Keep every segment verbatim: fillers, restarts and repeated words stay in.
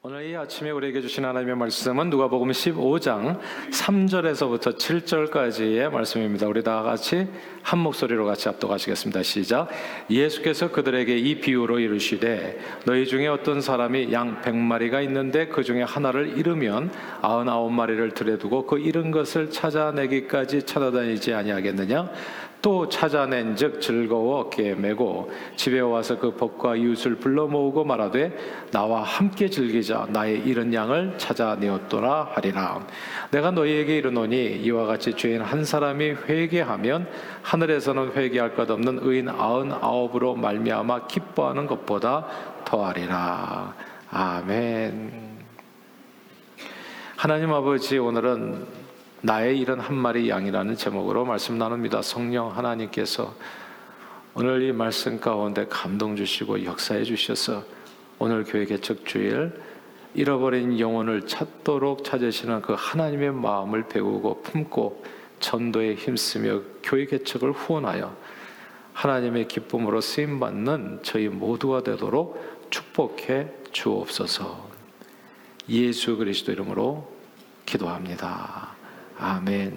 오늘 이 아침에 우리에게 주신 하나님의 말씀은 누가복음 십오 장 삼 절에서부터 칠 절까지의 말씀입니다. 우리 다 같이 한 목소리로 같이 합독하시겠습니다. 시작. 예수께서 그들에게 이 비유로 이르시되 너희 중에 어떤 사람이 양 백 마리가 있는데 그 중에 하나를 잃으면 아흔아홉 마리를 들여 두고 그 잃은 것을 찾아내기까지 찾아다니지 아니하겠느냐? 또 찾아낸 즉 즐거워 어깨에 메고 집에 와서 그 벗과 이웃을 불러 모으고 말하되 나와 함께 즐기자. 나의 잃은 양을 찾아내었도라 하리라. 내가 너희에게 이르노니 이와 같이 죄인 한 사람이 회개하면 하늘에서는 회개할 것 없는 의인 아흔아홉으로 말미암아 기뻐하는 것보다 더하리라. 아멘. 하나님 아버지, 오늘은 나의 잃은 한 마리 양이라는 제목으로 말씀 나눕니다. 성령 하나님께서 오늘 이 말씀 가운데 감동 주시고 역사해 주셔서 오늘 교회 개척 주일 잃어버린 영혼을 찾도록 찾으시는 그 하나님의 마음을 배우고 품고 전도에 힘쓰며 교회 개척을 후원하여 하나님의 기쁨으로 쓰임받는 저희 모두가 되도록 축복해 주옵소서. 예수 그리스도 이름으로 기도합니다. 아멘.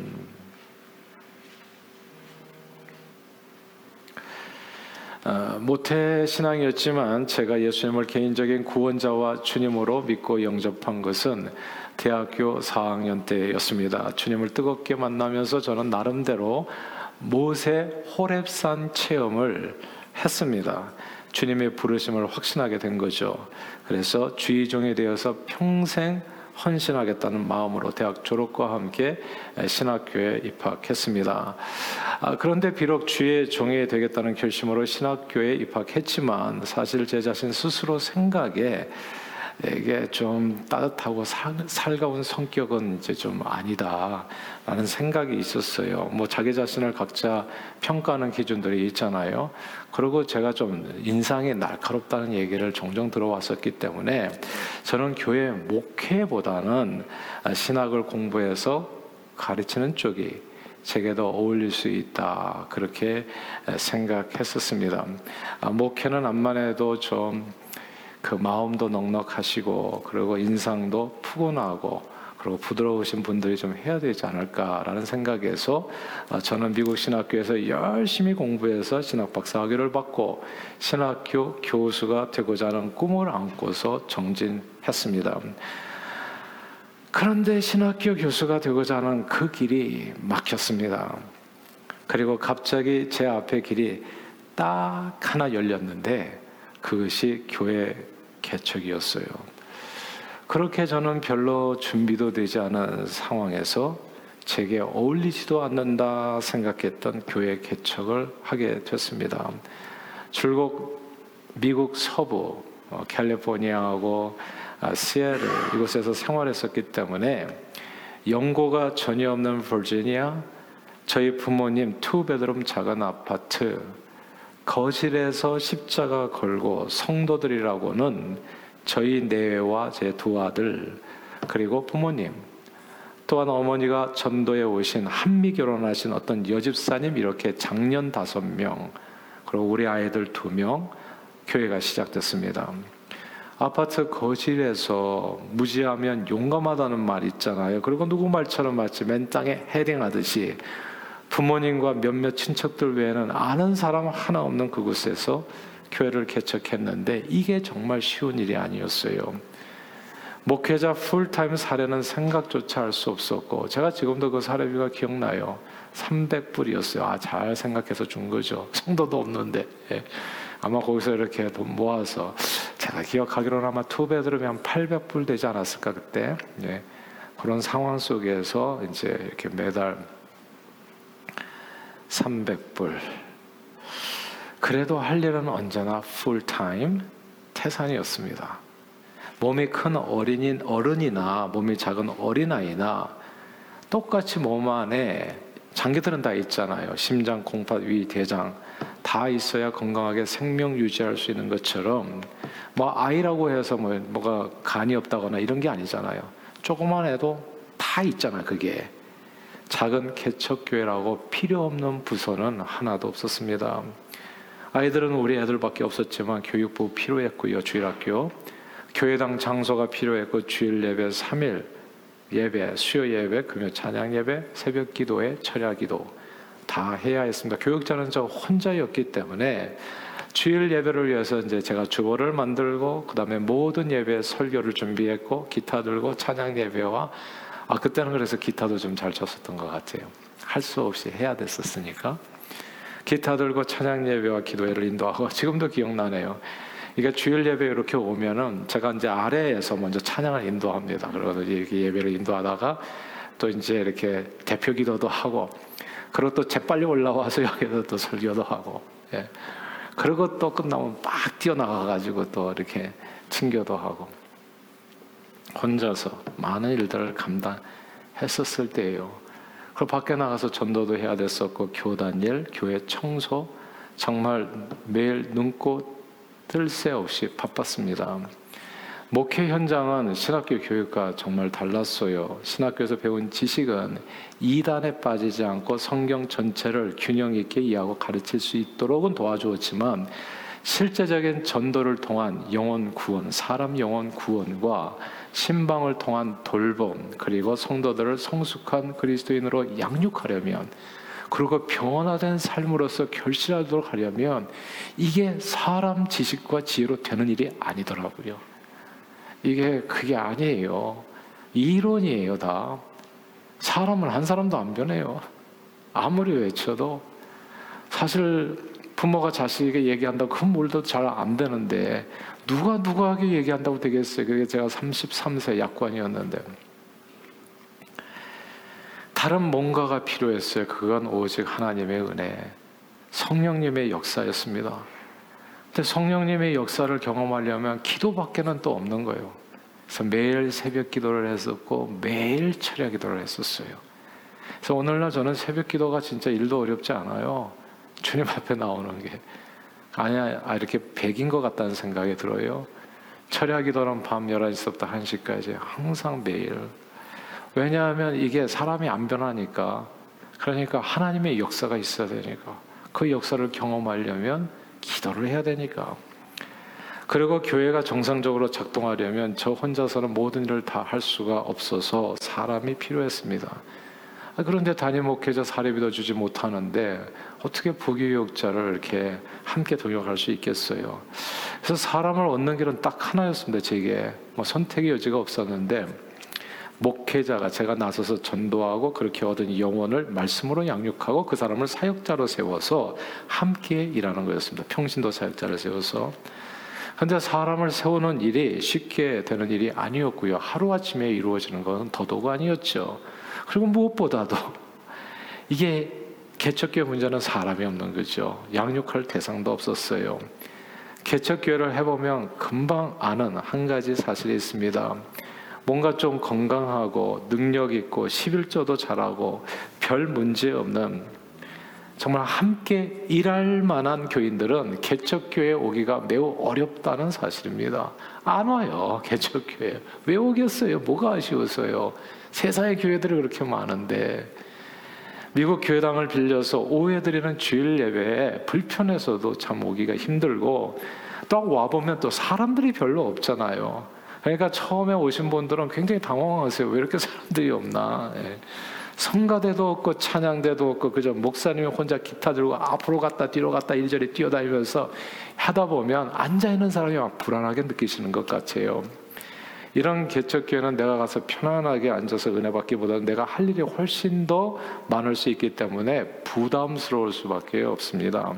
어, 모태 신앙이었지만 제가 예수님을 개인적인 구원자와 주님으로 믿고 영접한 것은 대학교 사 학년 때였습니다. 주님을 뜨겁게 만나면서 저는 나름대로 모세 호렙산 체험을 했습니다. 주님의 부르심을 확신하게 된 거죠. 그래서 주의 종이 되어서 평생 헌신하겠다는 마음으로 대학 졸업과 함께 신학교에 입학했습니다. 아, 그런데 비록 주의 종이 되겠다는 결심으로 신학교에 입학했지만 사실 제 자신 스스로 생각에 이게 좀 따뜻하고 살, 살가운 성격은 이제 좀 아니다라는 생각이 있었어요. 뭐 자기 자신을 각자 평가하는 기준들이 있잖아요. 그리고 제가 좀 인상이 날카롭다는 얘기를 종종 들어왔었기 때문에 저는 교회 목회보다는 신학을 공부해서 가르치는 쪽이 제게 더 어울릴 수 있다, 그렇게 생각했었습니다. 목회는 암만 해도 좀 그 마음도 넉넉하시고 그리고 인상도 푸근하고 그리고 부드러우신 분들이 좀 해야 되지 않을까라는 생각에서 저는 미국 신학교에서 열심히 공부해서 신학 박사학위를 받고 신학교 교수가 되고자 하는 꿈을 안고서 정진했습니다. 그런데 신학교 교수가 되고자 하는 그 길이 막혔습니다. 그리고 갑자기 제 앞에 길이 딱 하나 열렸는데 그것이 교회 개척이었어요. 그렇게 저는 별로 준비도 되지 않은 상황에서 제게 어울리지도 않는다 생각했던 교회 개척을 하게 됐습니다. 줄곧 미국 서부 캘리포니아하고 시애틀 이곳에서 생활했었기 때문에 연고가 전혀 없는 버지니아, 저희 부모님 투 베드룸 작은 아파트, 거실에서 십자가 걸고 성도들이라고는 저희 내외와 제 두 아들 그리고 부모님, 또한 어머니가 전도에 오신 한미 결혼하신 어떤 여집사님, 이렇게 장년 다섯 명 그리고 우리 아이들 두 명, 교회가 시작됐습니다. 아파트 거실에서 무지하면 용감하다는 말 있잖아요. 그리고 누구 말처럼 마치 맨 땅에 헤딩하듯이 부모님과 몇몇 친척들 외에는 아는 사람 하나 없는 그곳에서 교회를 개척했는데 이게 정말 쉬운 일이 아니었어요. 목회자 풀타임 사례는 생각조차 할 수 없었고 제가 지금도 그 사례비가 기억나요. 삼백 불이었어요. 아, 잘 생각해서 준 거죠. 성도도 없는데. 예. 아마 거기서 이렇게 돈 모아서 제가 기억하기로는 아마 투 베드룸이 한 팔백 불 되지 않았을까 그때. 예. 그런 상황 속에서 이제 이렇게 매달 삼백 불. 그래도 할 일은 언제나 풀타임 태산이었습니다. 몸이 큰 어린이, 어른이나 몸이 작은 어린아이나 똑같이 몸 안에 장기들은 다 있잖아요. 심장, 콩팥, 위, 대장 다 있어야 건강하게 생명 유지할 수 있는 것처럼 뭐 아이라고 해서 뭐 뭐가 간이 없다거나 이런 게 아니잖아요. 조금만 해도 다 있잖아요. 그게. 작은 개척교회라고 필요 없는 부서는 하나도 없었습니다. 아이들은 우리 애들밖에 없었지만 교육부 필요했고요. 주일학교 교회당 장소가 필요했고 주일 예배 삼 일 예배, 수요 예배, 금요 찬양 예배, 새벽 기도회, 철야 기도 다 해야 했습니다. 교육자는 저 혼자였기 때문에 주일 예배를 위해서 이제 제가 주보를 만들고 그다음에 모든 예배 설교를 준비했고 기타 들고 찬양 예배와 아 그때는 그래서 기타도 좀 잘 쳤었던 것 같아요. 할 수 없이 해야 됐었으니까 기타 들고 찬양 예배와 기도회를 인도하고 지금도 기억나네요. 그러니까 주일 예배 이렇게 오면은 제가 이제 아래에서 먼저 찬양을 인도합니다. 그리고 이렇게 예배를 인도하다가 또 이제 이렇게 대표 기도도 하고, 그리고 또 재빨리 올라와서 여기서 또 설교도 하고, 예. 그리고 또 끝나면 막 뛰어나가가지고 또 이렇게 친교도 하고, 혼자서 많은 일들을 감당했었을 때예요. 그리고 밖에 나가서 전도도 해야 됐었고, 교단 일, 교회 청소, 정말 매일 눈꽃 뜰 새 없이 바빴습니다. 목회 현장은 신학교 교육과 정말 달랐어요. 신학교에서 배운 지식은 이단에 빠지지 않고 성경 전체를 균형 있게 이해하고 가르칠 수 있도록은 도와주었지만 실제적인 전도를 통한 영혼 구원, 사람 영혼 구원과 신방을 통한 돌봄, 그리고 성도들을 성숙한 그리스도인으로 양육하려면, 그리고 변화된 삶으로서 결실하도록 하려면 이게 사람 지식과 지혜로 되는 일이 아니더라고요. 이게 그게 아니에요. 이론이에요. 다 사람은 한 사람도 안 변해요. 아무리 외쳐도. 사실 부모가 자식에게 얘기한다고 그 뭘도 잘 안 되는데 누가 누구에게 얘기한다고 되겠어요. 그게 제가 삼십삼 세 약관이었는데 다른 뭔가가 필요했어요. 그건 오직 하나님의 은혜, 성령님의 역사였습니다. 근데 성령님의 역사를 경험하려면 기도밖에는 또 없는 거예요. 그래서 매일 새벽 기도를 했었고 매일 철야 기도를 했었어요. 그래서 오늘날 저는 새벽 기도가 진짜 일도 어렵지 않아요. 주님 앞에 나오는 게 아니야, 아, 이렇게 백인 것 같다는 생각이 들어요. 철야 기도는 밤 열한 시부터 한 시까지 항상 매일. 왜냐하면 이게 사람이 안 변하니까. 그러니까 하나님의 역사가 있어야 되니까. 그 역사를 경험하려면 기도를 해야 되니까. 그리고 교회가 정상적으로 작동하려면 저 혼자서는 모든 일을 다 할 수가 없어서 사람이 필요했습니다. 그런데 담임 목회자 사례비도 주지 못하는데 어떻게 부교육자를 이렇게 함께 동역할 수 있겠어요? 그래서 사람을 얻는 길은 딱 하나였습니다. 제게 뭐 선택의 여지가 없었는데 목회자가 제가 나서서 전도하고 그렇게 얻은 영혼을 말씀으로 양육하고 그 사람을 사역자로 세워서 함께 일하는 거였습니다. 평신도 사역자를 세워서. 그런데 사람을 세우는 일이 쉽게 되는 일이 아니었고요. 하루아침에 이루어지는 것은 더더욱 아니었죠. 그리고 무엇보다도 이게 개척교회 문제는 사람이 없는 거죠. 양육할 대상도 없었어요. 개척교회를 해보면 금방 아는 한 가지 사실이 있습니다. 뭔가 좀 건강하고 능력 있고 십일조도 잘하고 별 문제 없는 정말 함께 일할 만한 교인들은 개척교회에 오기가 매우 어렵다는 사실입니다. 안 와요. 개척교회. 왜 오겠어요? 뭐가 아쉬워서요? 세상의 교회들이 그렇게 많은데. 미국 교회당을 빌려서 오후에 드리는 주일 예배에 불편해서도 참 오기가 힘들고 또 와보면 또 사람들이 별로 없잖아요. 그러니까 처음에 오신 분들은 굉장히 당황하세요. 왜 이렇게 사람들이 없나. 예. 성가대도 없고 찬양대도 없고 그저 목사님이 혼자 기타 들고 앞으로 갔다 뒤로 갔다 이리저리 뛰어다니면서 하다 보면 앉아있는 사람이 막 불안하게 느끼시는 것 같아요. 이런 개척교회는 내가 가서 편안하게 앉아서 은혜 받기보다는 내가 할 일이 훨씬 더 많을 수 있기 때문에 부담스러울 수밖에 없습니다.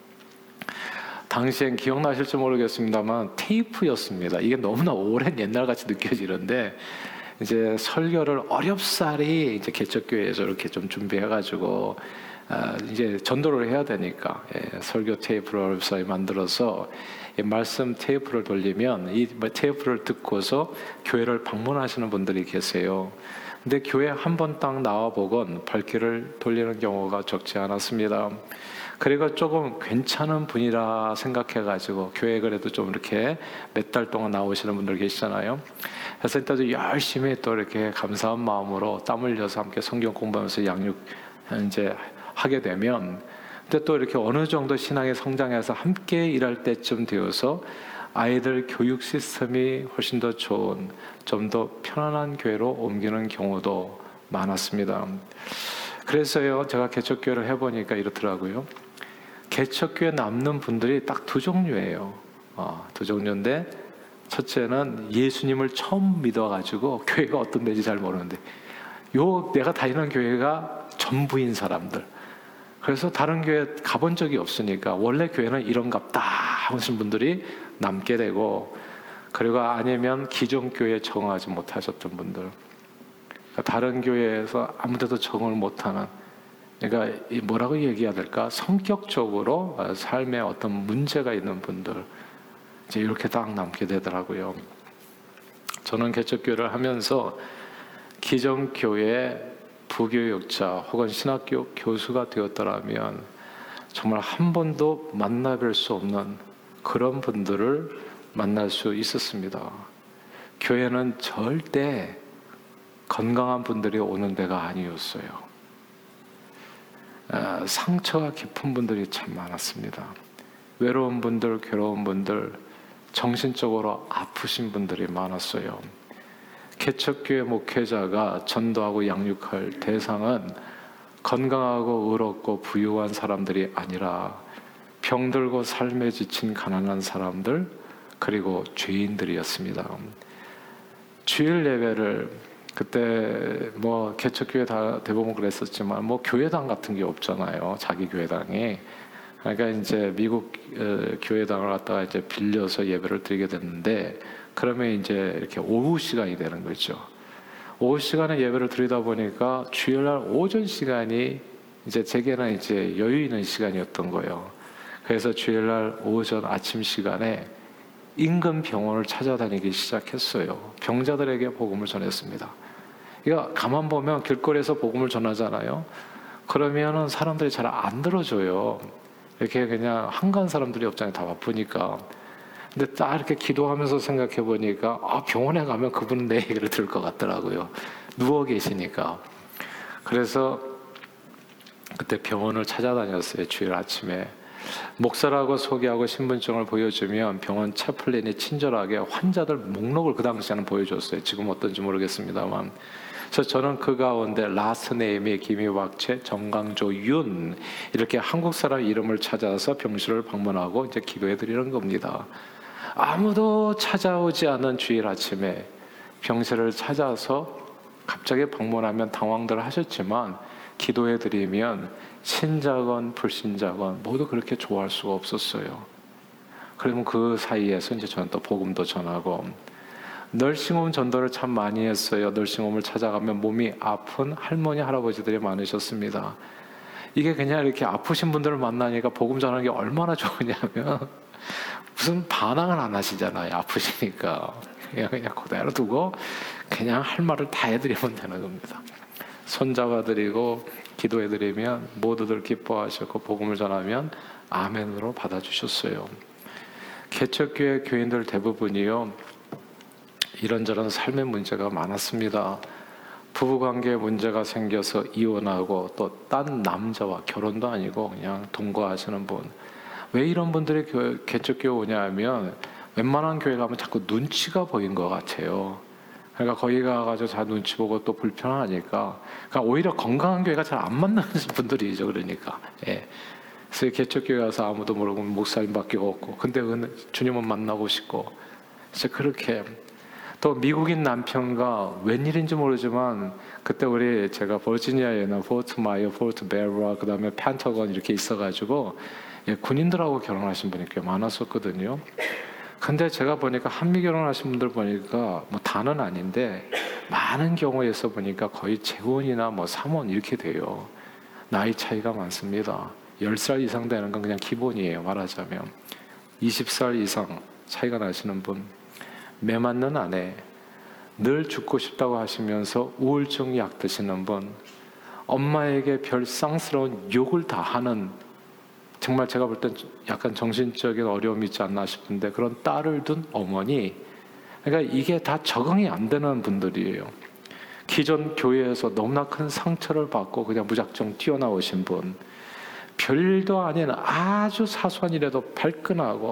당시엔 기억나실지 모르겠습니다만 테이프였습니다. 이게 너무나 오랜 옛날같이 느껴지는데 이제 설교를 어렵사리 이제 개척교회에서 이렇게 좀 준비해가지고 아, 이제 전도를 해야 되니까 예, 설교 테이프를 어렵사리 만들어서 이 말씀 테이프를 돌리면 이 테이프를 듣고서 교회를 방문하시는 분들이 계세요. 근데 교회 한 번 딱 나와보건 발길을 돌리는 경우가 적지 않았습니다. 그리고 조금 괜찮은 분이라 생각해가지고 교회 그래도 좀 이렇게 몇 달 동안 나오시는 분들 계시잖아요. 그래서 일단 열심히 또 이렇게 감사한 마음으로 땀 흘려서 함께 성경 공부하면서 양육 이제 하게 되면, 근데 또 이렇게 어느 정도 신앙에 성장해서 함께 일할 때쯤 되어서 아이들 교육 시스템이 훨씬 더 좋은, 좀 더 편안한 교회로 옮기는 경우도 많았습니다. 그래서요, 제가 개척교회를 해보니까 이렇더라고요. 개척교회 남는 분들이 딱 두 종류예요. 어, 두 종류인데, 첫째는 예수님을 처음 믿어가지고 교회가 어떤 데인지 잘 모르는데, 요 내가 다니는 교회가 전부인 사람들. 그래서 다른 교회 가본 적이 없으니까 원래 교회는 이런갑다 하시는 분들이 남게 되고, 그리고 아니면 기존 교회에 적응하지 못하셨던 분들, 다른 교회에서 아무데도 적응을 못하는, 그러니까 뭐라고 얘기해야 될까? 성격적으로 삶에 어떤 문제가 있는 분들, 이제 이렇게 딱 남게 되더라고요. 저는 개척교회를 하면서 기존 교회 부교육자 혹은 신학교 교수가 되었더라면 정말 한 번도 만나뵐 수 없는 그런 분들을 만날 수 있었습니다. 교회는 절대 건강한 분들이 오는 데가 아니었어요. 아, 상처가 깊은 분들이 참 많았습니다. 외로운 분들, 괴로운 분들, 정신적으로 아프신 분들이 많았어요. 개척교회 목회자가 전도하고 양육할 대상은 건강하고 의롭고 부유한 사람들이 아니라 병들고 삶에 지친 가난한 사람들, 그리고 죄인들이었습니다. 주일 예배를 그때 뭐 개척교회 다 대부분 그랬었지만 뭐 교회당 같은 게 없잖아요. 자기 교회당이. 그러니까 이제 미국 교회당을 갖다가 이제 빌려서 예배를 드리게 됐는데, 그러면 이제 이렇게 오후 시간이 되는 거죠. 오후 시간에 예배를 드리다 보니까 주일날 오전 시간이 이제 제게는 이제 여유 있는 시간이었던 거예요. 그래서 주일날 오전 아침 시간에 인근 병원을 찾아다니기 시작했어요. 병자들에게 복음을 전했습니다. 이거 가만 보면 길거리에서 복음을 전하잖아요. 그러면은 사람들이 잘 안 들어줘요. 이렇게 그냥 한가한 사람들이 없잖아요. 다 바쁘니까. 근데 딱 이렇게 기도하면서 생각해 보니까 아, 병원에 가면 그분은 내 얘기를 들을 것 같더라고요. 누워 계시니까. 그래서 그때 병원을 찾아다녔어요. 주일 아침에. 목사라고 소개하고 신분증을 보여주면 병원 채플린이 친절하게 환자들 목록을 그 당시에는 보여줬어요. 지금 어떤지 모르겠습니다만. 그래서 저는 그 가운데 라스트 네임이 김희박채, 정강조, 윤, 이렇게 한국 사람 이름을 찾아서 병실을 방문하고 이제 기도해 드리는 겁니다. 아무도 찾아오지 않은 주일 아침에 병실을 찾아서 갑자기 방문하면 당황들 하셨지만 기도해 드리면 신자건 불신자건 모두 그렇게 좋아할 수가 없었어요. 그러면 그 사이에서 이제 저는 또 복음도 전하고, 널싱홈 전도를 참 많이 했어요. 널싱홈을 찾아가면 몸이 아픈 할머니, 할아버지들이 많으셨습니다. 이게 그냥 이렇게 아프신 분들을 만나니까 복음 전하는 게 얼마나 좋으냐면 무슨 반항을 안 하시잖아요. 아프시니까. 그냥, 그냥 그대로 두고 그냥 할 말을 다 해드리면 되는 겁니다. 손잡아드리고 기도해드리면 모두들 기뻐하셨고 복음을 전하면 아멘으로 받아주셨어요. 개척교회 교인들 대부분이요, 이런저런 삶의 문제가 많았습니다. 부부관계에 문제가 생겨서 이혼하고 또 딴 남자와 결혼도 아니고 그냥 동거하시는 분. 왜 이런 분들이 교회, 개척교회 오냐 하면 웬만한 교회 가면 자꾸 눈치가 보인 것 같아요. 그러니까 거기 가가지고 다 눈치 보고 또 불편하니까, 그러니까 오히려 건강한 교회가 잘 안 맞는 분들이죠. 그러니까. 예. 그래서 개척교회 가서 아무도 모르고 목사님밖에 없고, 근데 주님은 만나고 싶고, 이제 그렇게. 또 미국인 남편과 웬일인지 모르지만 그때 우리 제가 버지니아에는 포트 마이어, 포트 베라, 그 다음에 펜터건 이렇게 있어가지고 예, 군인들하고 결혼하신 분이 꽤 많았었거든요. 근데 제가 보니까 한미 결혼하신 분들 보니까 뭐 다는 아닌데 많은 경우에서 보니까 거의 재혼이나 뭐 삼혼 이렇게 돼요. 나이 차이가 많습니다. 열 살 이상 되는 건 그냥 기본이에요. 말하자면 이십 살 이상 차이가 나시는 분, 매 맞는 아내, 늘 죽고 싶다고 하시면서 우울증 약 드시는 분, 엄마에게 별 쌍스러운 욕을 다 하는, 정말 제가 볼 땐 약간 정신적인 어려움이 있지 않나 싶은데 그런 딸을 둔 어머니, 그러니까 이게 다 적응이 안 되는 분들이에요. 기존 교회에서 너무나 큰 상처를 받고 그냥 무작정 튀어나오신 분, 별일도 아닌 아주 사소한 일에도 발끈하고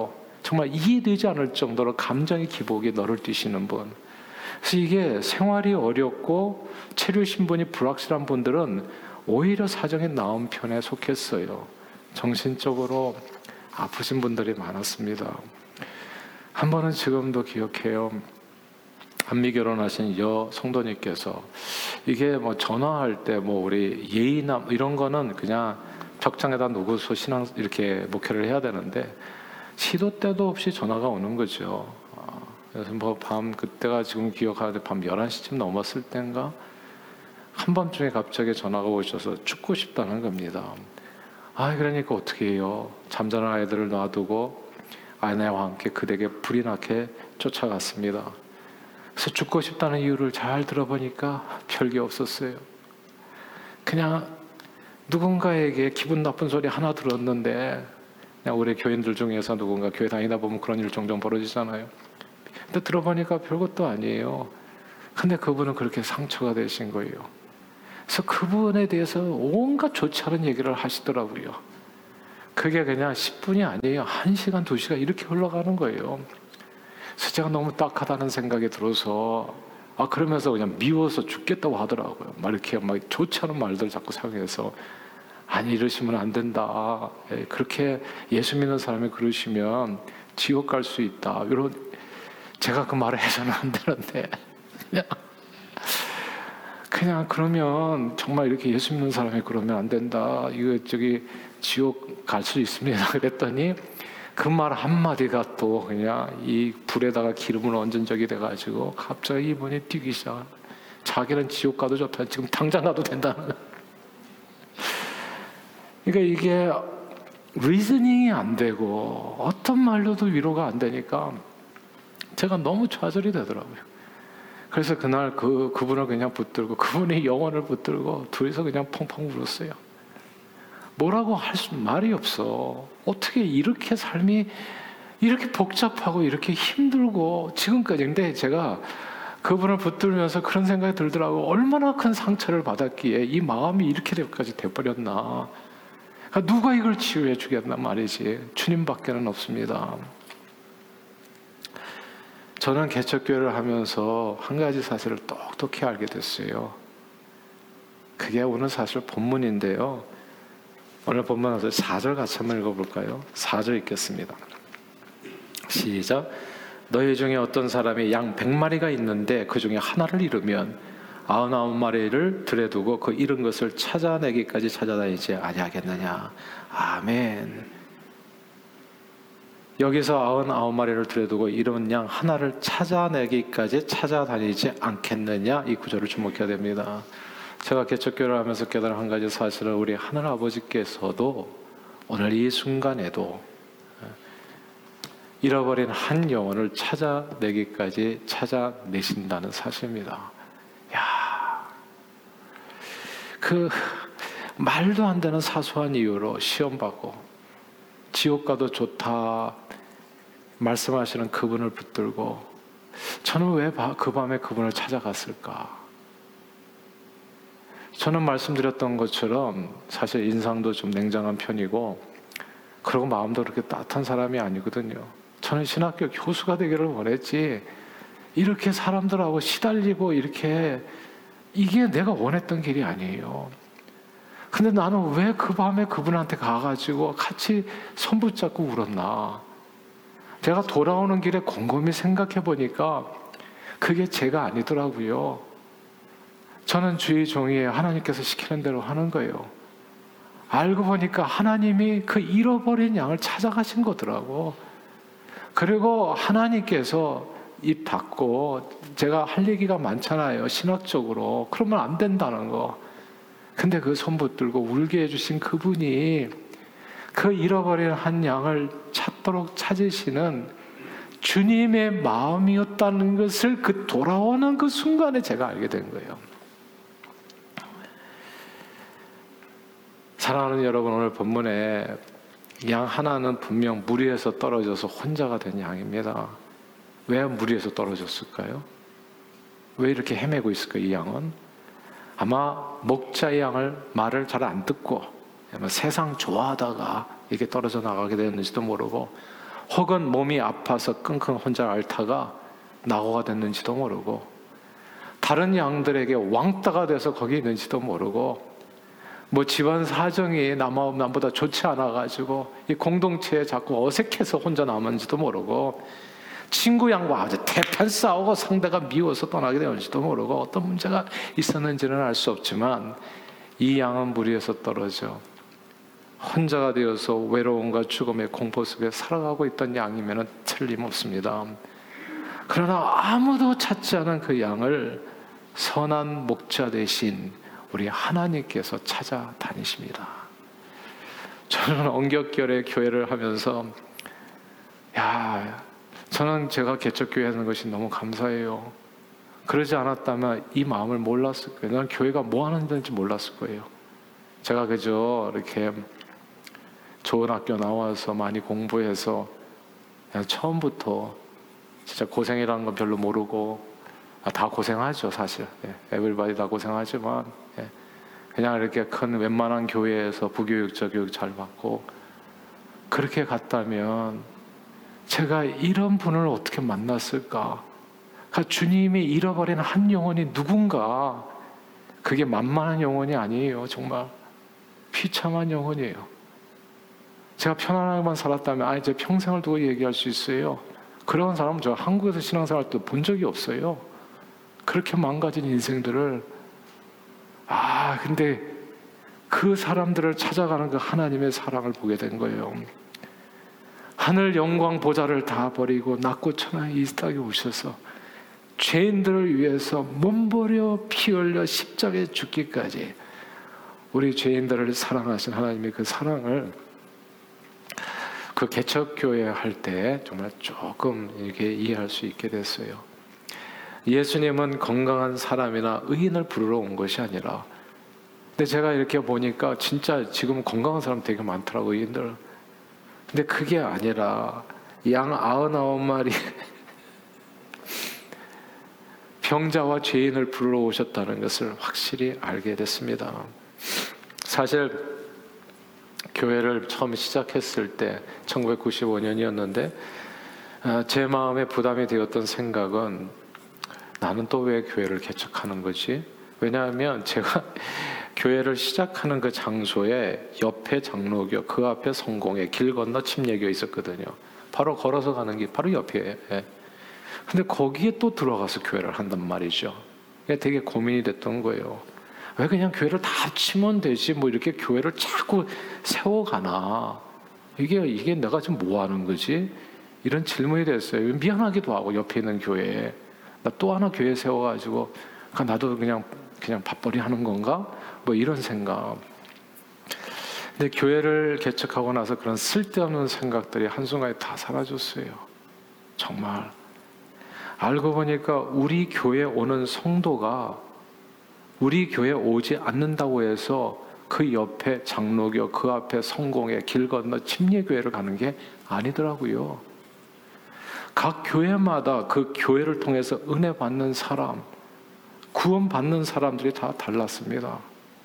정말 이해되지 않을 정도로 감정의 기복이 너를 뛰시는 분. 그래서 이게 생활이 어렵고 체류 신분이 불확실한 분들은 오히려 사정이 나은 편에 속했어요. 정신적으로 아프신 분들이 많았습니다. 한 번은 지금도 기억해요. 한미 결혼하신 여 성도님께서 이게 뭐 전화할 때 뭐 우리 예의나 이런 거는 그냥 벽장에다 놓고서 신앙 이렇게 목회를 해야 되는데 시도 때도 없이 전화가 오는 거죠. 그래서 뭐 밤 그때가 지금 기억하는데 밤 열한 시쯤 넘었을 때인가 한밤중에 갑자기 전화가 오셔서 죽고 싶다는 겁니다. 아 그러니까 어떻게 해요? 잠자는 아이들을 놔두고 아내와 함께 그에게 불이 나게 쫓아갔습니다. 그래서 죽고 싶다는 이유를 잘 들어보니까 별게 없었어요. 그냥 누군가에게 기분 나쁜 소리 하나 들었는데 그냥 우리 교인들 중에서 누군가 교회 다니다 보면 그런 일 종종 벌어지잖아요. 근데 들어보니까 별것도 아니에요. 근데 그분은 그렇게 상처가 되신 거예요. 그래서 그분에 대해서 온갖 좋지 않은 얘기를 하시더라고요. 그게 그냥 십 분이 아니에요. 한 시간, 두 시간 이렇게 흘러가는 거예요. 그래서 제가 너무 딱하다는 생각이 들어서 아 그러면서 그냥 미워서 죽겠다고 하더라고요. 막 이렇게 막 좋지 않은 말들 자꾸 사용해서 아니 이러시면 안 된다. 그렇게 예수 믿는 사람이 그러시면 지옥 갈 수 있다. 이런 제가 그 말을 해서는 안 되는데 그냥 그냥 그러면 정말 이렇게 예수 믿는 사람이 그러면 안 된다. 이거 저기 지옥 갈 수 있습니다. 그랬더니 그 말 한마디가 또 그냥 이 불에다가 기름을 얹은 적이 돼가지고 갑자기 이분이 뛰기 시작. 자기는 지옥 가도 좋다. 지금 당장 가도 된다는. 그러니까 이게 리즈닝이 안 되고 어떤 말로도 위로가 안 되니까 제가 너무 좌절이 되더라고요. 그래서 그날 그, 그분을 그냥 붙들고 그분의 영혼을 붙들고 둘이서 그냥 펑펑 울었어요. 뭐라고 할 수 말이 없어. 어떻게 이렇게 삶이 이렇게 복잡하고 이렇게 힘들고 지금까지. 근데 제가 그분을 붙들면서 그런 생각이 들더라고. 얼마나 큰 상처를 받았기에 이 마음이 이렇게까지 돼버렸나. 그러니까 누가 이걸 치유해 주겠나 말이지. 주님밖에는 없습니다. 저는 개척교회를 하면서 한 가지 사실을 똑똑히 알게 됐어요. 그게 오늘 사실 본문인데요. 오늘 본문에서 사 절 같이 한번 읽어볼까요? 사 절 읽겠습니다. 시작. 너희 중에 어떤 사람이 양 백 마리가 있는데 그 중에 하나를 잃으면 아흔아홉 마리를 들에 두고 그 잃은 것을 찾아내기까지 찾아다니지 아니하겠느냐. 아멘. 여기서 아흔아홉 마리를 들에 두고 잃은 양 하나를 찾아내기까지 찾아다니지 않겠느냐. 이 구절을 주목해야 됩니다. 제가 개척교회를 하면서 깨달은 한 가지 사실은 우리 하늘 아버지께서도 오늘 이 순간에도 잃어버린 한 영혼을 찾아내기까지 찾아내신다는 사실입니다. 야, 그 말도 안 되는 사소한 이유로 시험받고 지옥 가도 좋다 말씀하시는 그분을 붙들고 저는 왜 그 밤에 그분을 찾아갔을까? 저는 말씀드렸던 것처럼 사실 인상도 좀 냉정한 편이고 그리고 마음도 그렇게 따뜻한 사람이 아니거든요. 저는 신학교 교수가 되기를 원했지 이렇게 사람들하고 시달리고 이렇게 이게 내가 원했던 길이 아니에요. 근데 나는 왜 그 밤에 그분한테 가가지고 같이 손 붙잡고 울었나. 제가 돌아오는 길에 곰곰이 생각해 보니까 그게 제가 아니더라고요. 저는 주의 종이에요. 하나님께서 시키는 대로 하는 거예요. 알고 보니까 하나님이 그 잃어버린 양을 찾아가신 거더라고. 그리고 하나님께서 입 닫고 제가 할 얘기가 많잖아요. 신학적으로. 그러면 안 된다는 거. 근데 그 손 붙들고 울게 해주신 그분이 그 잃어버린 한 양을 찾도록 찾으시는 주님의 마음이었다는 것을 그 돌아오는 그 순간에 제가 알게 된 거예요. 사랑하는 여러분, 오늘 본문에 양 하나는 분명 물 위에서 떨어져서 혼자가 된 양입니다. 왜 물 위에서 떨어졌을까요? 왜 이렇게 헤매고 있을까요? 이 양은 아마 목자의 양을 말을 잘 안 듣고 아마 세상 좋아하다가 이렇게 떨어져 나가게 되었는지도 모르고 혹은 몸이 아파서 끙끙 혼자 앓다가 낙오가 됐는지도 모르고, 다른 양들에게 왕따가 돼서 거기 있는지도 모르고, 뭐 집안 사정이 남아, 남보다 좋지 않아가지고 이 공동체에 자꾸 어색해서 혼자 남은지도 모르고, 친구 양과 아주 대판 싸우고 상대가 미워서 떠나게 되는지도 모르고, 어떤 문제가 있었는지는 알 수 없지만 이 양은 무리에서 떨어져 혼자가 되어서 외로움과 죽음의 공포 속에 살아가고 있던 양이면 틀림없습니다. 그러나 아무도 찾지 않은 그 양을 선한 목자 대신 우리 하나님께서 찾아다니십니다. 저는 언격결에 교회를 하면서 야, 저는 제가 개척교회 하는 것이 너무 감사해요. 그러지 않았다면 이 마음을 몰랐을 거예요. 난 교회가 뭐 하는 데인지 몰랐을 거예요. 제가 그저 이렇게 좋은 학교 나와서 많이 공부해서 그냥 처음부터 진짜 고생이라는 건 별로 모르고, 아, 다 고생하죠 사실. 예, 에블바디 다 고생하지만 예, 그냥 이렇게 큰 웬만한 교회에서 부교육자 교육 잘 받고 그렇게 갔다면 제가 이런 분을 어떻게 만났을까? 그러니까 주님이 잃어버린 한 영혼이 누군가, 그게 만만한 영혼이 아니에요. 정말 비참한 영혼이에요. 제가 편안하게만 살았다면 아, 이제 평생을 두고 얘기할 수 있어요. 그런 사람은 저 한국에서 신앙생활 때 본 적이 없어요. 그렇게 망가진 인생들을. 아, 근데 그 사람들을 찾아가는 그 하나님의 사랑을 보게 된 거예요. 하늘 영광 보좌를 다 버리고 낮고 천하에 이 땅에 오셔서 죄인들을 위해서 몸버려 피 흘려 십자가에 죽기까지 우리 죄인들을 사랑하신 하나님의 그 사랑을 그 개척교회 할 때 정말 조금 이렇게 이해할 수 있게 됐어요. 예수님은 건강한 사람이나 의인을 부르러 온 것이 아니라, 근데 제가 이렇게 보니까 진짜 지금 건강한 사람 되게 많더라고요, 의인들. 근데 그게 아니라 양 아흔아홉 마리 병자와 죄인을 부르러 오셨다는 것을 확실히 알게 됐습니다. 사실 교회를 처음 시작했을 때 천구백구십오 년이었는데 제 마음에 부담이 되었던 생각은 나는 또 왜 교회를 개척하는 거지? 왜냐하면 제가 교회를 시작하는 그 장소에 옆에 장로교, 그 앞에 성공회, 길 건너 침례교 있었거든요. 바로 걸어서 가는 게 바로 옆에. 근데 거기에 또 들어가서 교회를 한단 말이죠. 되게 고민이 됐던 거예요. 왜 그냥 교회를 다 합치면 되지 뭐 이렇게 교회를 자꾸 세워가나, 이게 이게 내가 지금 뭐 하는 거지? 이런 질문이 됐어요. 미안하기도 하고, 옆에 있는 교회에 나 또 하나 교회 세워가지고 나도 그냥 그냥 밥벌이 하는 건가? 뭐 이런 생각. 근데 교회를 개척하고 나서 그런 쓸데없는 생각들이 한순간에 다 사라졌어요. 정말 알고 보니까 우리 교회 오는 성도가 우리 교회 오지 않는다고 해서 그 옆에 장로교, 그 앞에 성공회, 길 건너 침례교회를 가는 게 아니더라고요. 각 교회마다 그 교회를 통해서 은혜 받는 사람, 구원 받는 사람들이 다 달랐습니다.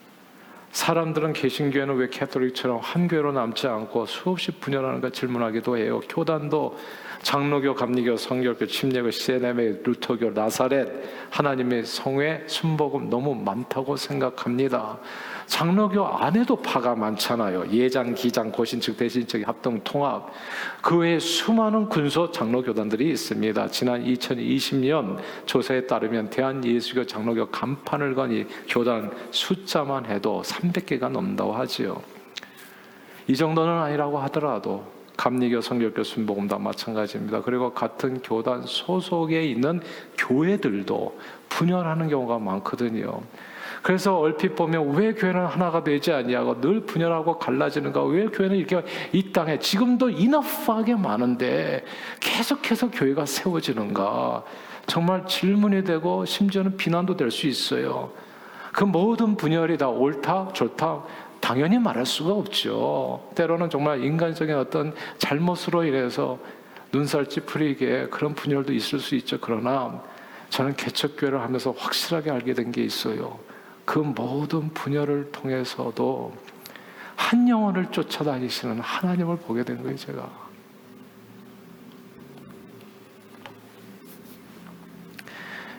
사람들은 개신교회는 왜 캐톨릭처럼 한 교회로 남지 않고 수없이 분열하는가 질문하기도 해요. 교단도 장로교, 감리교, 성결교, 침례교, 세네메, 루터교, 나사렛, 하나님의 성회, 순복음 너무 많다고 생각합니다. 장로교 안에도 파가 많잖아요. 예장, 기장, 고신측, 대신측, 합동, 통합. 그 외에 수많은 군소 장로교단들이 있습니다. 지난 이천이십 년 조사에 따르면 대한예수교 장로교 간판을 건 이 교단 숫자만 해도 삼백 개가 넘는다고 하지요. 이 정도는 아니라고 하더라도 감리교, 성결교, 순복음 다 마찬가지입니다. 그리고 같은 교단 소속에 있는 교회들도 분열하는 경우가 많거든요. 그래서 얼핏 보면 왜 교회는 하나가 되지 않냐고 늘 분열하고 갈라지는가, 왜 교회는 이렇게 이 땅에 지금도 이너프하게 많은데 계속해서 교회가 세워지는가, 정말 질문이 되고 심지어는 비난도 될 수 있어요. 그 모든 분열이 다 옳다 좋다 당연히 말할 수가 없죠. 때로는 정말 인간적인 어떤 잘못으로 인해서 눈살 찌푸리게 그런 분열도 있을 수 있죠. 그러나 저는 개척교회를 하면서 확실하게 알게 된 게 있어요. 그 모든 분열을 통해서도 한 영혼을 쫓아다니시는 하나님을 보게 된 거예요. 제가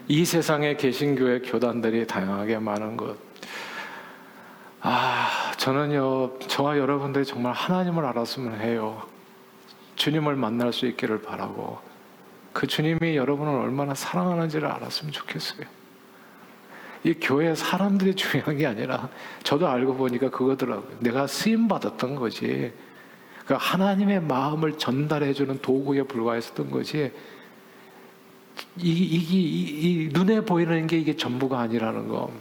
이 세상에 계신 교회 교단들이 다양하게 많은 것. 아, 저는요, 저와 여러분들이 정말 하나님을 알았으면 해요. 주님을 만날 수 있기를 바라고, 그 주님이 여러분을 얼마나 사랑하는지를 알았으면 좋겠어요. 이 교회 사람들이 중요한 게 아니라, 저도 알고 보니까 그거더라고요. 내가 쓰임 받았던 거지, 그 하나님의 마음을 전달해주는 도구에 불과했었던 거지, 이, 이, 이, 이 눈에 보이는 게 이게 전부가 아니라는 거.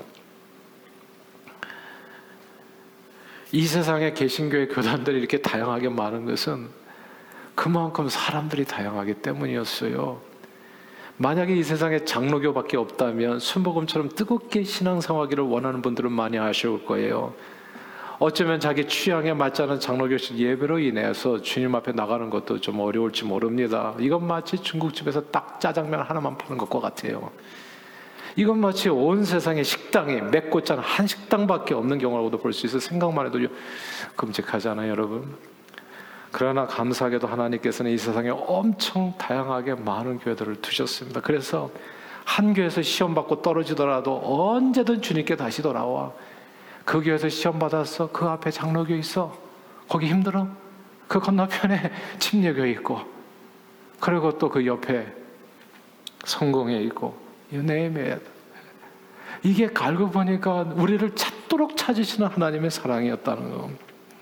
이 세상에 개신교회 교단들이 이렇게 다양하게 많은 것은 그만큼 사람들이 다양하기 때문이었어요. 만약에 이 세상에 장로교밖에 없다면 순복음처럼 뜨겁게 신앙생활하기를 원하는 분들은 많이 아쉬울 거예요. 어쩌면 자기 취향에 맞지 않은 장로교식 예배로 인해서 주님 앞에 나가는 것도 좀 어려울지 모릅니다. 이건 마치 중국집에서 딱 짜장면 하나만 파는 것과 같아요. 이건 마치 온 세상의 식당이 맵고 짠 한 식당밖에 없는 경우라고도 볼 수 있어요. 생각만 해도 끔찍하잖아요, 여러분. 그러나 감사하게도 하나님께서는 이 세상에 엄청 다양하게 많은 교회들을 두셨습니다. 그래서 한 교회에서 시험 받고 떨어지더라도 언제든 주님께 다시 돌아와. 그 교회에서 시험 받았어? 그 앞에 장로교 있어? 거기 힘들어? 그 건너편에 침례교회 있고, 그리고 또 그 옆에 성공회 있고, 유네임에 이게 갈고 보니까 우리를 찾도록 찾으시는 하나님의 사랑이었다는 거.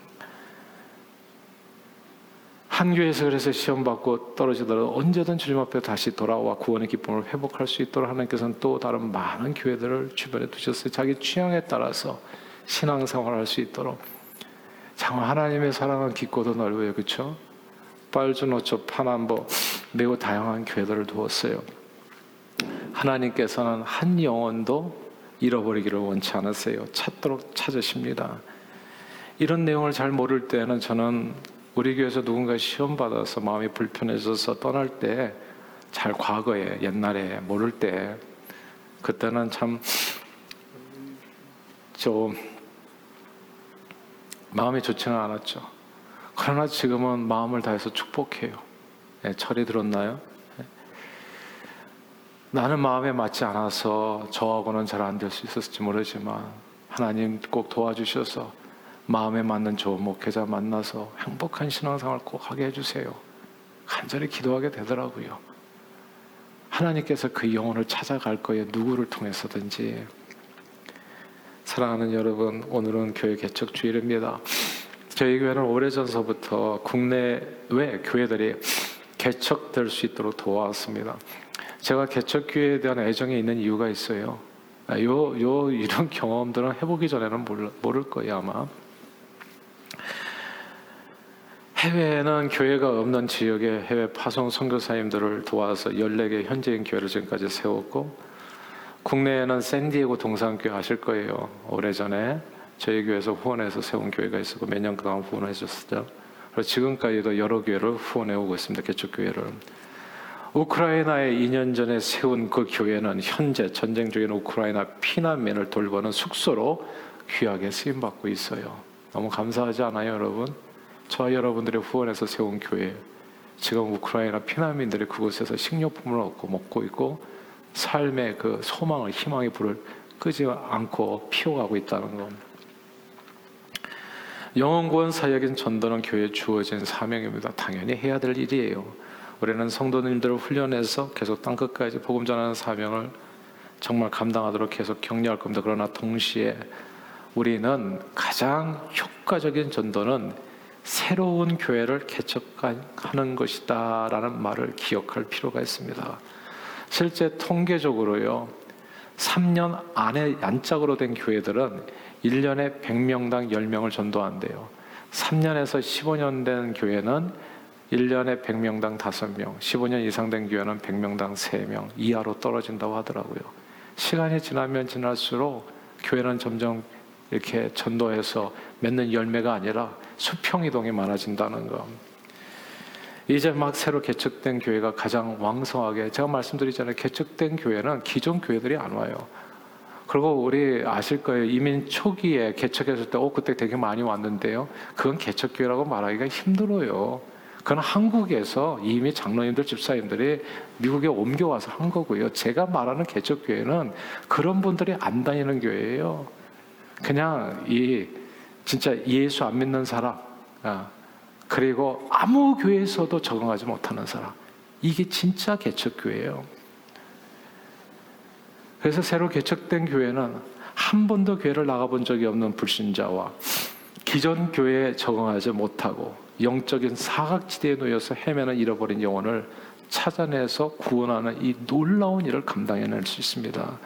한 교회에서 그래서 시험 받고 떨어지더라도 언제든 주님 앞에 다시 돌아와 구원의 기쁨을 회복할 수 있도록 하나님께서는 또 다른 많은 교회들을 주변에 두셨어요. 자기 취향에 따라서 신앙생활을 할 수 있도록. 정말 하나님의 사랑은 깊고도 넓어요, 그렇죠? 빨주노초, 파남보 매우 다양한 교회들을 두었어요. 하나님께서는 한 영혼도 잃어버리기를 원치 않으세요. 찾도록 찾으십니다. 이런 내용을 잘 모를 때는 저는 우리 교회에서 누군가 시험 받아서 마음이 불편해져서 떠날 때, 잘 과거에 옛날에 모를 때, 그때는 참 좀 마음이 좋지는 않았죠. 그러나 지금은 마음을 다해서 축복해요. 네, 철이 들었나요? 네. 나는 마음에 맞지 않아서 저하고는 잘 안 될 수 있었을지 모르지만 하나님 꼭 도와주셔서 마음에 맞는 좋은 목회자 만나서 행복한 신앙생활 꼭 하게 해주세요. 간절히 기도하게 되더라고요. 하나님께서 그 영혼을 찾아갈 거예요. 누구를 통해서든지. 사랑하는 여러분, 오늘은 교회 개척 주일입니다. 저희 교회는 오래전서부터 국내외 교회들이 개척될 수 있도록 도와왔습니다. 제가 개척교회에 대한 애정이 있는 이유가 있어요. 요, 요, 이런 경험들은 해보기 전에는 모를, 모를 거예요, 아마. 해외에는 교회가 없는 지역의 해외 파송 선교사님들을 도와서 열네 개 현지인 교회를 지금까지 세웠고, 국내에는 샌디에고 동산교회 아실 거예요. 오래전에 저희 교회에서 후원해서 세운 교회가 있었고 몇 년 그동안 후원해 줬었죠. 그리고 지금까지도 여러 교회를 후원해 오고 있습니다. 개척교회를. 우크라이나에 이 년 전에 세운 그 교회는 현재 전쟁 중인 우크라이나 피난민을 돌보는 숙소로 귀하게 쓰임받고 있어요. 너무 감사하지 않아요, 여러분? 저와 여러분들이 후원해서 세운 교회, 지금 우크라이나 피난민들이 그곳에서 식료품을 얻고 먹고 있고 삶의 그 소망을, 희망의 불을 끄지 않고 피워가고 있다는 것. 영혼구원 사역인 전도는 교회에 주어진 사명입니다. 당연히 해야 될 일이에요. 우리는 성도님들을 훈련해서 계속 땅끝까지 복음 전하는 사명을 정말 감당하도록 계속 격려할 겁니다. 그러나 동시에 우리는 가장 효과적인 전도는 새로운 교회를 개척하는 것이다 라는 말을 기억할 필요가 있습니다. 실제 통계적으로요, 삼 년 안에 안짝으로 된 교회들은 일 년에 백 명당 열 명을 전도한대요. 삼 년에서 십오 년 된 교회는 일 년에 백 명당 다섯 명, 십오 년 이상 된 교회는 백 명당 세 명 이하로 떨어진다고 하더라고요. 시간이 지나면 지날수록 교회는 점점 이렇게 전도해서 맺는 열매가 아니라 수평이동이 많아진다는 거. 이제 막 새로 개척된 교회가 가장 왕성하게, 제가 말씀드리잖아요. 개척된 교회는 기존 교회들이 안 와요. 그리고 우리 아실 거예요. 이민 초기에 개척했을 때, 어, 그때 되게 많이 왔는데요. 그건 개척교회라고 말하기가 힘들어요. 그건 한국에서 이미 장로님들, 집사님들이 미국에 옮겨와서 한 거고요. 제가 말하는 개척교회는 그런 분들이 안 다니는 교회예요. 그냥 이 진짜 예수 안 믿는 사람, 그리고 아무 교회에서도 적응하지 못하는 사람, 이게 진짜 개척교회예요. 그래서 새로 개척된 교회는 한 번도 교회를 나가본 적이 없는 불신자와 기존 교회에 적응하지 못하고 영적인 사각지대에 놓여서 헤매는 잃어버린 영혼을 찾아내서 구원하는 이 놀라운 일을 감당해낼 수 있습니다.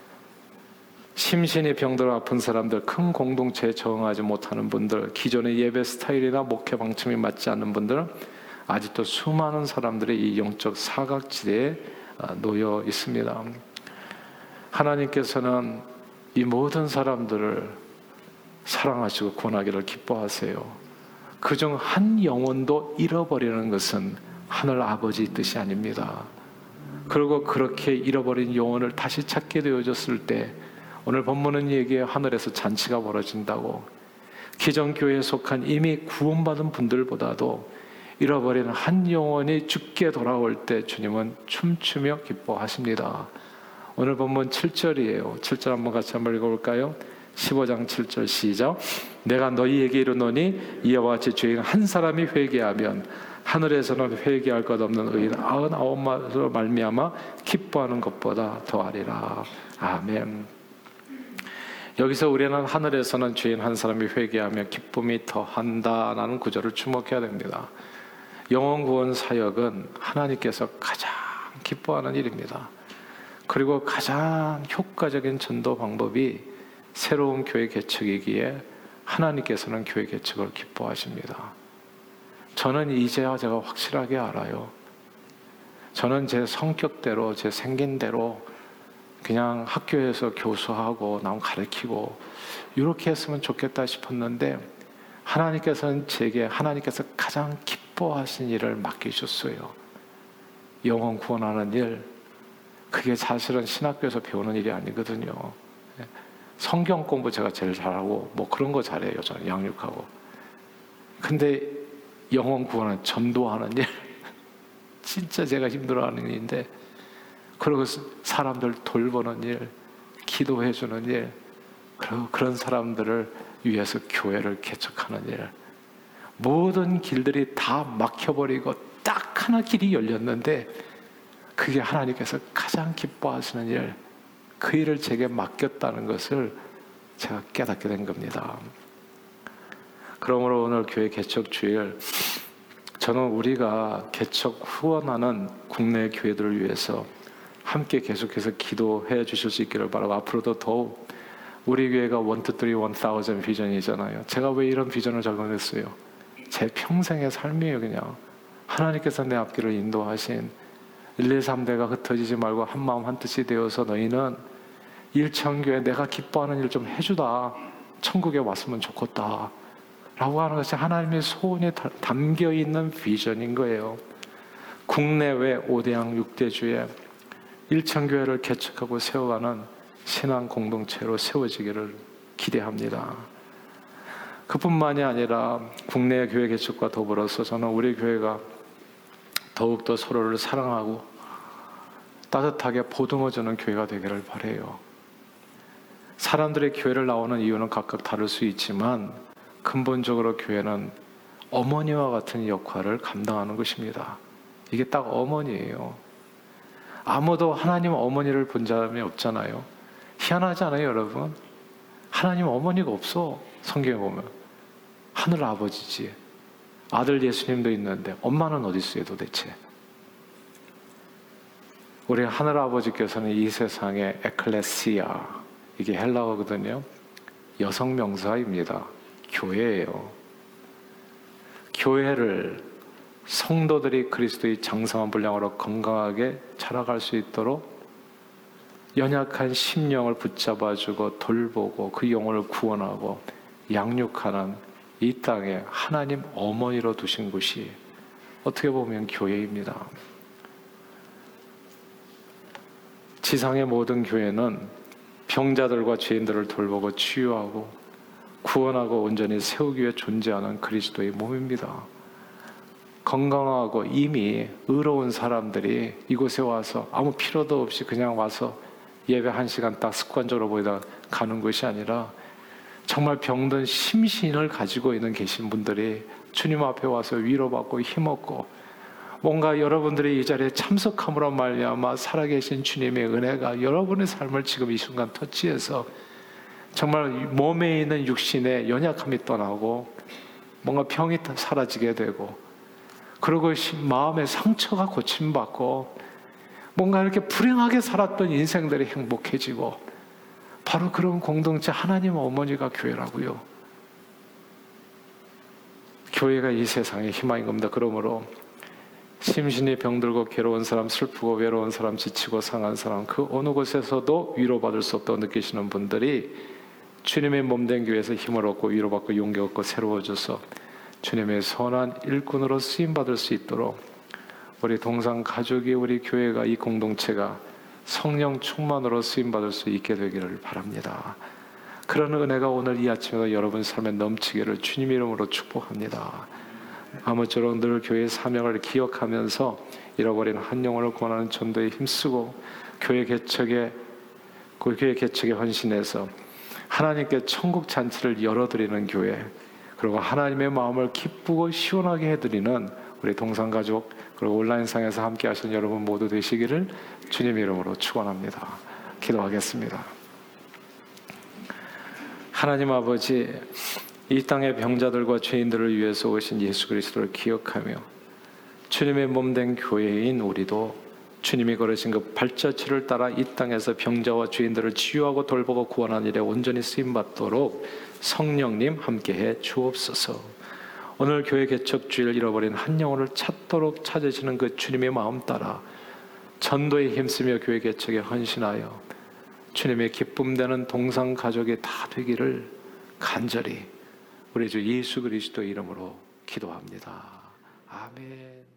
심신이 병들어 아픈 사람들, 큰 공동체에 적응하지 못하는 분들, 기존의 예배 스타일이나 목회 방침이 맞지 않는 분들은 아직도 수많은 사람들이 이 영적 사각지대에 놓여 있습니다. 하나님께서는 이 모든 사람들을 사랑하시고 구원하기를 기뻐하세요. 그중 한 영혼도 잃어버리는 것은 하늘 아버지 뜻이 아닙니다. 그리고 그렇게 잃어버린 영혼을 다시 찾게 되어졌을 때 오늘 본문은 얘기해 하늘에서 잔치가 벌어진다고. 기존 교회에 속한 이미 구원받은 분들보다도 잃어버린 한 영혼이 죽게 돌아올 때 주님은 춤추며 기뻐하십니다. 오늘 본문 칠 절이에요. 칠 절 한번 같이 한번 읽어볼까요? 십오 장 칠 절 시작. 내가 너희에게 이르노니 이와 같이 죄인 한 사람이 회개하면 하늘에서는 회개할 것 없는 의인 아흔아홉만으로 말미암아 기뻐하는 것보다 더하리라. 아멘. 여기서 우리는 하늘에서는 죄인 한 사람이 회개하며 기쁨이 더한다라는 구절을 주목해야 됩니다. 영혼 구원 사역은 하나님께서 가장 기뻐하는 일입니다. 그리고 가장 효과적인 전도 방법이 새로운 교회 개척이기에 하나님께서는 교회 개척을 기뻐하십니다. 저는 이제야 제가 확실하게 알아요. 저는 제 성격대로, 제 생긴대로 그냥 학교에서 교수하고 남 가르치고 이렇게 했으면 좋겠다 싶었는데 하나님께서는 제게 하나님께서 가장 기뻐하신 일을 맡기셨어요. 영혼 구원하는 일. 그게 사실은 신학교에서 배우는 일이 아니거든요. 성경 공부 제가 제일 잘하고 뭐 그런 거 잘해요. 저는 양육하고. 근데 영혼 구원은 전도하는 일, 진짜 제가 힘들어하는 일인데, 그리고 사람들 돌보는 일, 기도해주는 일, 그리고 그런 사람들을 위해서 교회를 개척하는 일, 모든 길들이 다 막혀버리고 딱 하나 길이 열렸는데 그게 하나님께서 가장 기뻐하시는 일, 그 일을 제게 맡겼다는 것을 제가 깨닫게 된 겁니다. 그러므로 오늘 교회 개척 주일, 저는 우리가 개척 후원하는 국내 교회들을 위해서 함께 계속해서 기도해 주실 수 있기를 바라고, 앞으로도 더욱 우리 교회가 원, 투, 쓰리, 원 타우젠드 비전이잖아요. 제가 왜 이런 비전을 적용했어요? 제 평생의 삶이에요. 그냥 하나님께서 내 앞길을 인도하신 일, 이, 삼 대가 흩어지지 말고 한 마음 한 뜻이 되어서 너희는 일천교회 내가 기뻐하는 일 좀 해주다, 천국에 왔으면 좋겠다 라고 하는 것이 하나님의 소원이 담겨있는 비전인 거예요. 국내외 오 대양 육 대주에 일천교회를 개척하고 세워가는 신앙 공동체로 세워지기를 기대합니다. 그뿐만이 아니라 국내 교회 개척과 더불어서 저는 우리 교회가 더욱더 서로를 사랑하고 따뜻하게 보듬어주는 교회가 되기를 바라요. 사람들의 교회를 나오는 이유는 각각 다를 수 있지만 근본적으로 교회는 어머니와 같은 역할을 감당하는 것입니다. 이게 딱 어머니예요. 아무도 하나님 어머니를 본 사람이 없잖아요. 희한하지 않아요, 여러분? 하나님 어머니가 없어. 성경에 보면 하늘 아버지지. 아들 예수님도 있는데 엄마는 어디 있어요 도대체? 우리 하늘 아버지께서는 이 세상의 에클레시아, 이게 헬라어거든요. 여성 명사입니다. 교회예요. 교회를 성도들이 그리스도의 장성한 분량으로 건강하게 자라갈 수 있도록 연약한 심령을 붙잡아주고 돌보고 그 영혼을 구원하고 양육하는 이 땅에 하나님 어머니로 두신 곳이 어떻게 보면 교회입니다. 지상의 모든 교회는 병자들과 죄인들을 돌보고 치유하고 구원하고 온전히 세우기 위해 존재하는 그리스도의 몸입니다. 건강하고 이미 의로운 사람들이 이곳에 와서 아무 필요도 없이 그냥 와서 예배 한 시간 딱 습관적으로 보이다 가는 것이 아니라 정말 병든 심신을 가지고 있는 계신 분들이 주님 앞에 와서 위로받고 힘없고 뭔가 여러분들이 이 자리에 참석함으로 말미암아 살아계신 주님의 은혜가 여러분의 삶을 지금 이 순간 터치해서 정말 몸에 있는 육신의 연약함이 떠나고 뭔가 병이 사라지게 되고 그리고 마음의 상처가 고침받고 뭔가 이렇게 불행하게 살았던 인생들이 행복해지고 바로 그런 공동체 하나님 어머니가 교회라고요. 교회가 이 세상의 희망인 겁니다. 그러므로 심신이 병들고 괴로운 사람, 슬프고 외로운 사람, 지치고 상한 사람 그 어느 곳에서도 위로받을 수 없다고 느끼시는 분들이 주님의 몸된 교회에서 힘을 얻고 위로받고 용기 얻고 새로워져서 주님의 선한 일꾼으로 쓰임받을 수 있도록 우리 동상 가족이 우리 교회가 이 공동체가 성령 충만으로 쓰임받을 수 있게 되기를 바랍니다. 그런 은혜가 오늘 이 아침에도 여러분 삶에 넘치기를 주님 이름으로 축복합니다. 아무쪼록 늘 교회의 사명을 기억하면서 잃어버린 한 영혼을 구원하는 전도에 힘쓰고 교회 개척에 그 교회 개척에 헌신해서 하나님께 천국 잔치를 열어드리는 교회 그리고 하나님의 마음을 기쁘고 시원하게 해드리는 우리 동상가족 그리고 온라인상에서 함께 하신 여러분 모두 되시기를 주님 이름으로 축원합니다. 기도하겠습니다. 하나님 아버지 이 땅의 병자들과 죄인들을 위해서 오신 예수 그리스도를 기억하며 주님의 몸된 교회인 우리도 주님이 걸으신 그 발자취를 따라 이 땅에서 병자와 죄인들을 치유하고 돌보고 구원하는 일에 온전히 쓰임받도록 성령님 함께해 주옵소서. 오늘 교회 개척주일 잃어버린 한 영혼을 찾도록 찾으시는 그 주님의 마음 따라 전도에 힘쓰며 교회 개척에 헌신하여 주님의 기쁨되는 동상 가족이 다 되기를 간절히 우리 주 예수 그리스도 이름으로 기도합니다. 아멘.